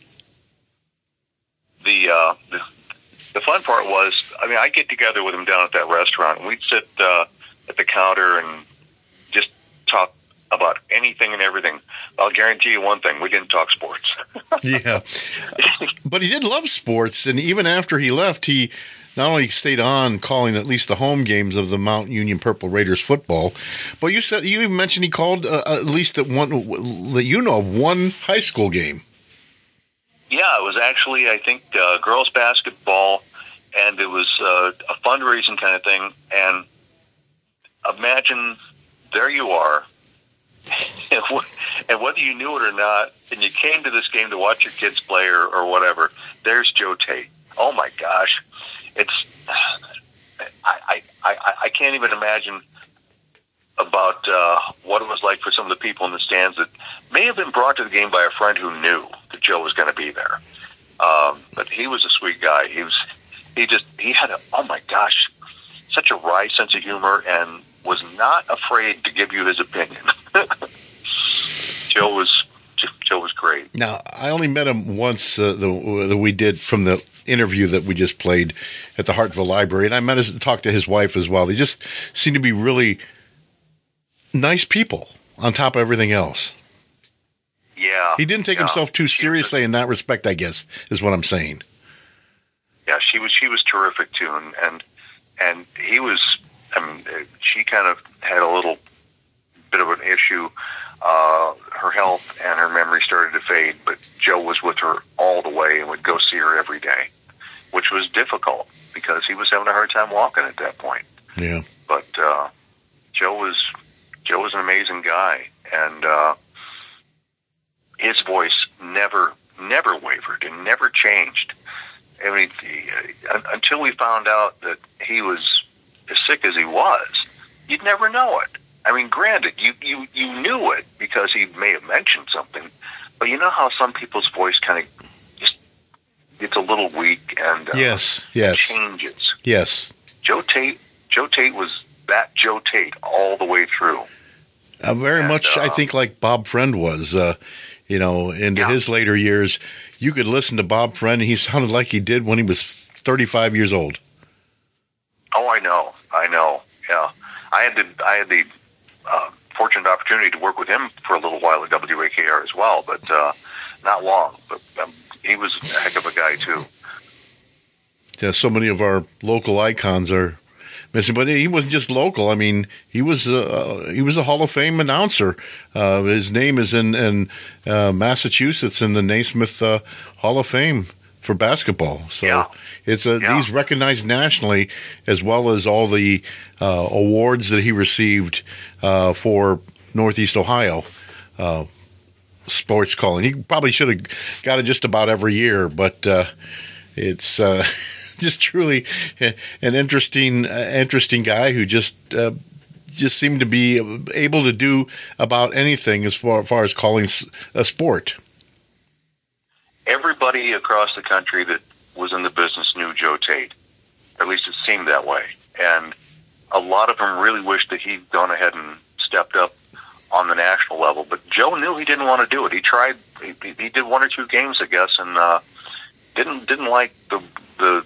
the fun part was, I mean, I'd get together with him down at that restaurant, and we'd sit at the counter and just talk about anything and everything. I'll guarantee you one thing: we didn't talk sports. Yeah, but he did love sports, and even after he left, he not only stayed on calling at least the home games of the Mount Union Purple Raiders football, but you even mentioned he called at least at one that one high school game. Yeah, it was actually, I think, girls basketball, and it was a fundraising kind of thing. And imagine, there you are, and whether you knew it or not, and you came to this game to watch your kids play or whatever, there's Joe Tate. Oh, my gosh. I can't even imagine about what it was like for some of the people in the stands that may have been brought to the game by a friend who knew that Joe was going to be there. But he was a sweet guy. He had such a wry sense of humor and was not afraid to give you his opinion. Joe was great. Now, I only met him once that we did from the interview that we just played at the Hartville Library, and I talked to his wife as well. They just seem to be really nice people on top of everything else. Yeah. He didn't take himself too seriously in that respect, I guess, is what I'm saying. Yeah, she was terrific too, and he was. I mean, she kind of had a little bit of an issue. Her health and her memory started to fade, but Joe was with her all the way and would go see her every day, which was difficult because he was having a hard time walking at that point. Yeah. But Joe was an amazing guy, and his voice never wavered and never changed. I mean, until we found out that he was as sick as he was, you'd never know it. I mean, granted, you knew it because he may have mentioned something, but you know how some people's voice kind of just gets a little weak and yes. changes. Yes. Joe Tate was that Joe Tate all the way through. Very much, I think, like Bob Friend was. Into his later years, you could listen to Bob Friend, and he sounded like he did when he was 35 years old. Oh, I know. Yeah, I had the fortunate opportunity to work with him for a little while at WAKR as well, but not long. But he was a heck of a guy too. so many of our local icons are missing. But he wasn't just local. I mean, he was a Hall of Fame announcer. His name is in Massachusetts in the Naismith Hall of Fame for basketball. So he's recognized nationally, as well as all the awards that he received for Northeast Ohio sports calling. He probably should have got it just about every year, but it's just truly an interesting guy who just seemed to be able to do about anything as far as calling a sport. Everybody across the country that was in the business knew Joe Tate. At least it seemed that way. And a lot of them really wished that he'd gone ahead and stepped up on the national level. But Joe knew he didn't want to do it. He tried. He did 1 or 2 games, I guess, and didn't like the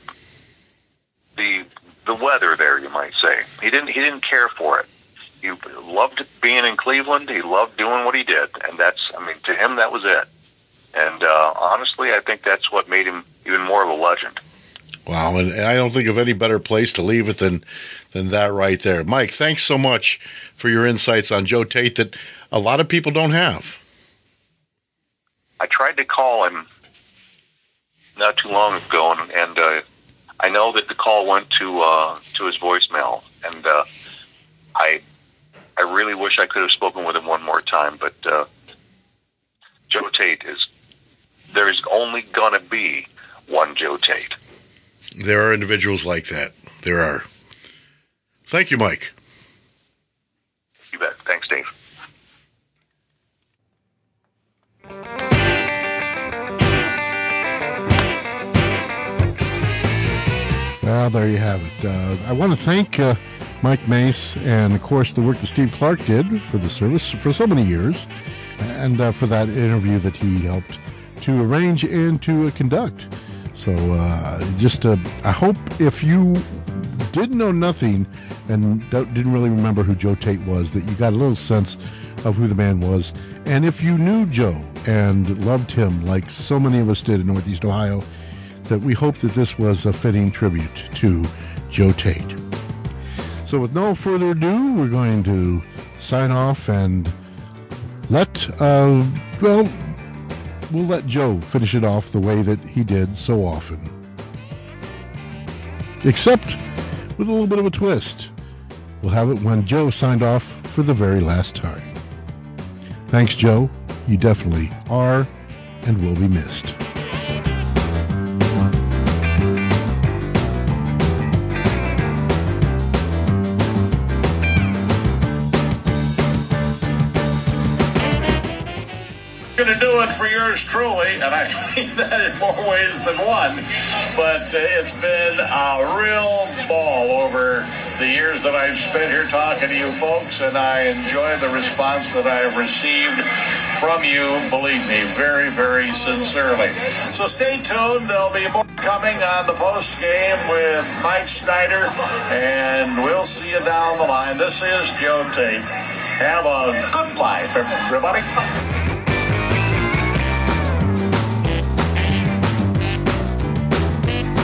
weather there, you might say. He didn't care for it. He loved being in Cleveland. He loved doing what he did, and to him that was it. And honestly, I think that's what made him even more of a legend. Wow, and I don't think of any better place to leave it than that right there. Mike, thanks so much for your insights on Joe Tate that a lot of people don't have. I tried to call him not too long ago, and I know that the call went to his voicemail, and I really wish I could have spoken with him one more time, but Joe Tate there's only going to be one Joe Tate. There are individuals like that. There are. Thank you, Mike. You bet. Thanks, Dave. Well, there you have it. I want to thank Mike Mace and, of course, the work that Steve Clark did for the service for so many years, and for that interview that he helped to arrange and to conduct. So I hope if you did know nothing and didn't really remember who Joe Tate was, that you got a little sense of who the man was. And if you knew Joe and loved him like so many of us did in Northeast Ohio, that we hope that this was a fitting tribute to Joe Tate. So with no further ado, we're going to sign off and we'll let Joe finish it off the way that he did so often. Except with a little bit of a twist. We'll have it when Joe signed off for the very last time. Thanks, Joe. You definitely are and will be missed. Going to do it for yours truly, and I mean that in more ways than one, but it's been a real ball over the years that I've spent here talking to you folks, and I enjoy the response that I have received from you, believe me, very, very sincerely. So stay tuned. There'll be more coming on the post game with Mike Snyder, and we'll see you down the line. This is Joe Tate. Have a good life, everybody.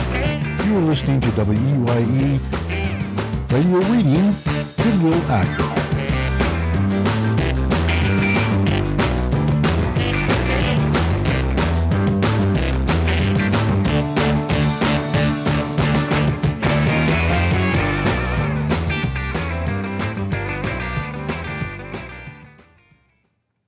You are listening to WEYE Radio Reading, Goodwill Akron.